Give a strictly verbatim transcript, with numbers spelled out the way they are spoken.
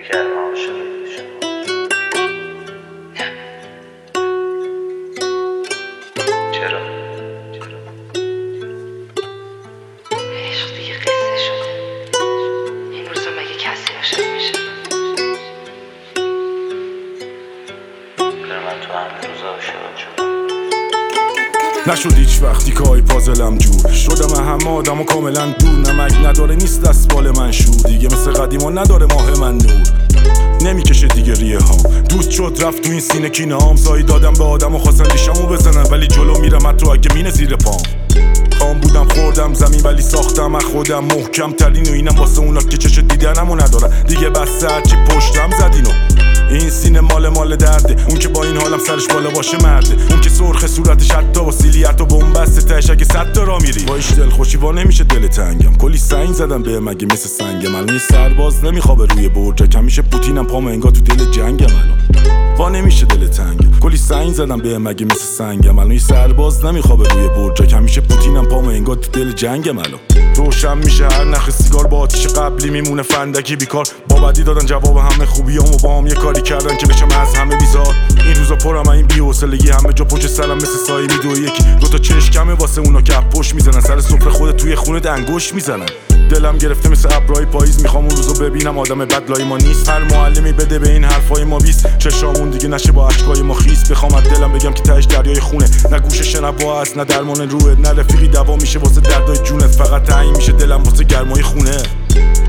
کردم عاشق شما. چرا؟ عشق دیگه قصه شده. این روزا مگه کسی عاشق میشه؟ من تو همه روزا عاشق شدم. نشد هیچ وقتی که های پازلم جور شدم همه آدم و کاملا دور. نمک نداره نیست دست بال من شور دیگه مثل قدیما نداره ماه من نور. نمیکشه دیگه ریه هام دوست شد رفت تو این سینه کینه هام. زایی دادم به آدم و خواستن دیشمو بزنن ولی جلو میرم حتی اگه مینه زیر پام. خام بودم خوردم زمین ولی ساختم از خودم محکم ترین و اینم واسه اونا که چش دیدنمو ندارن دیگه. بس هرچی پشتم زدینو این سینه مال مال درده. اون که با این حالم سرش بالا باشه مرده. اون که سرخ صورتش حتی با سیلیت و بومبسته تهش اگه صد تا را میری با ایش دل خوشی وا نمیشه دل تنگم. کلی سنگ زدم به مگه مثل سنگم. الان یه سرباز نمیخوابه روی برج همیشه پوتینم پام انگار تو دل جنگم. الان وا نمیشه دل تنگم. کلی سنگ زدم به مگه مثل سنگم. الان یه سرباز نمیخوابه روی برج همیشه پوتینم پام انگار تو دل جنگم. الان روشن میشه هر نخ سیگار با آتیش قبلی میمونه فندکی بیکار. با بدی دادن جواب همه خوبیامو با هم یه کاری کردن که بشم از همه بیزار. این روزا پرم این بی‌حوصلگی همه جا پشت سرم مثل سایه میدوه یکی دو تا چشم کمه واسه اونا که پشت میزنن سر سفره خودت توی خونه انگوش میزنن. دلم گرفته مثل ابرای پاییز میخوام اون روزو ببینم آدم بد لای ما نیست. هر معلمی بده به این حرفای ما بیست چشامون دیگه نشه با اشکای ما خیس. بخوام از دلم بگم که تهش دریای خونه نه گوش شنوا هست نه درمان روحت نه رفیقی دوا میشه واسه دردای جونت. فقط تعیین میشه دلم واسه گرمای خونه.